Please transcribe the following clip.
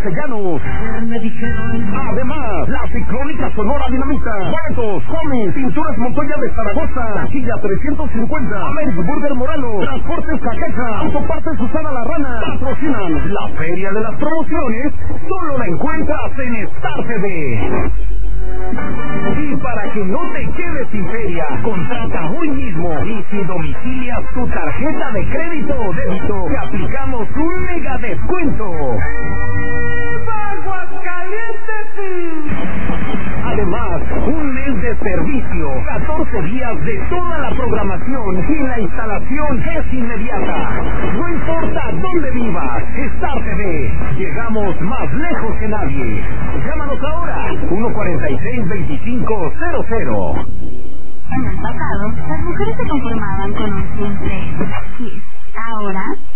Castellanos. Además, la Ciclónica Sonora Dinamita. Boletos, Comis, Pinturas Montoya de Zaragoza. Taquilla 350. Americ Burger Morano. Transportes Caqueca. Autopartes Susana La Rana. Patrocinan la Feria de las Promociones. Solo la encuentras en Star TV. Y para que no te quedes sin feria, contrata hoy mismo y si domicilias tu tarjeta de crédito o débito, te aplicamos un mega descuento. Además, un mes de servicio, 14 días de toda la programación y la instalación es inmediata. No importa dónde vivas, Star TV, llegamos más lejos que nadie. Llámanos ahora, 146-2500. En el pasado, las mujeres se conformaban con un simple kiss. Ahora